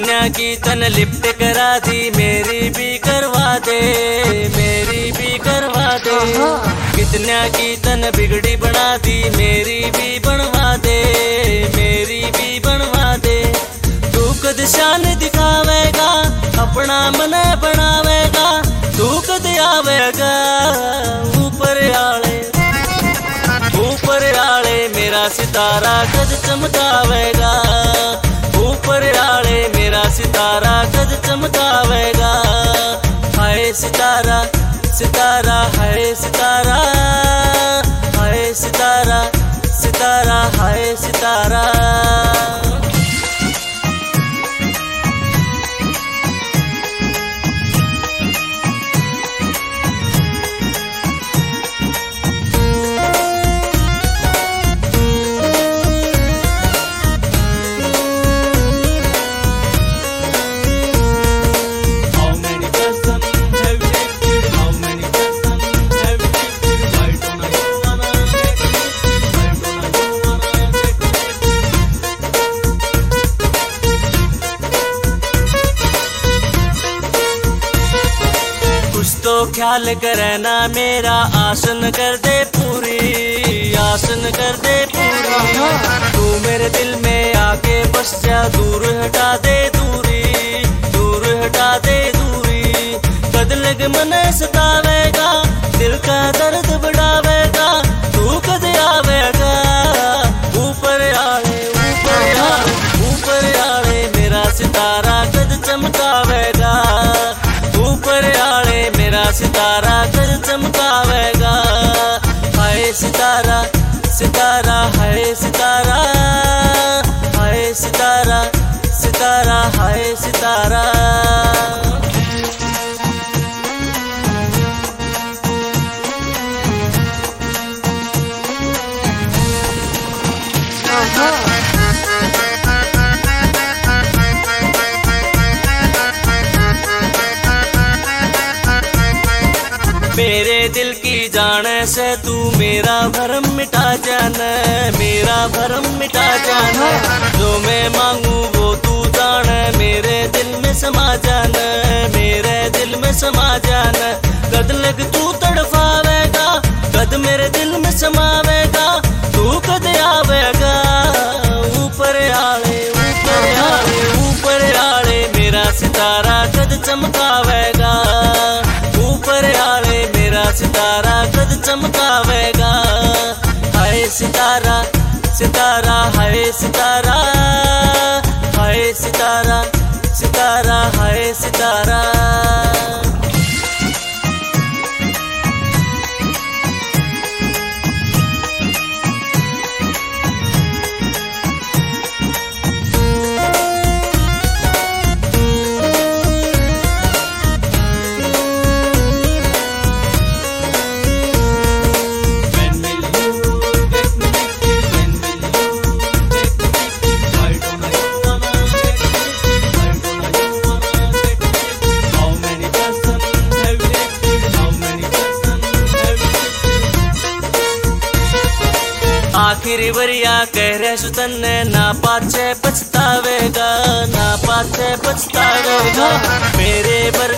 कन्या की तन लिफ्ट करा दी, मेरी भी करवा दे, मेरी भी करवा दे। कितन्या की तन बिगड़ी बना दी, मेरी भी बनवा दे, मेरी भी बनवा दे। तू कद शान दिखावेगा, अपना मन बनावेगा, तू कद आवेगा ऊपर आले मेरा सितारा कद चमकावेगा, ऊपर आले मेरा सितारा कद चमकावेगा। हाय सितारा सितारा हाय सितारा, हाय सितारा सितारा हाय सितारा। तो ख्याल करे ना मेरा, आसन कर दे पूरी, आसन कर दे पूरी। तू मेरे दिल में आके बस जा, दूर हटा दे दूरी, दूर हटा दे दूरी। कद लग मन सतावेगा, दिल का दर्द बढ़ावेगा, तू कद आवेगा ऊपर आले, ऊपर आले, ऊपर आले मेरा सितारा कद चमकावेगा, ऊपर आले मेरा सितारा कद चमकावेगा। हाय सितारा सितारा हाय सितारा, हाय सितारा सितारा हाय सितारा। मेरे दिल की जाने से तू मेरा भरम मिटा जाना, मेरा भरम मिटा जाना। जो मैं मांगू वो तू जाने, मेरे दिल में समा जाना, मेरे दिल में समा जाना। कद लग तू तड़पावेगा, कद मेरे दिल में समावेगा, तू कद आवेगा ऊपर आले, ऊपर आले, ऊपर आले मेरा सितारा कद चमकावेगा, ऊपर आले मेरा सितारा कद चमकावेगा। हाय सितारा सितारा हाय सितारा, हाय सितारा सितारा हाय सितारा। आखिरी बरिया कह रहे सुतन, ना पाछे पछतावेगा, ना पाछे पछतावेगा। मेरे बर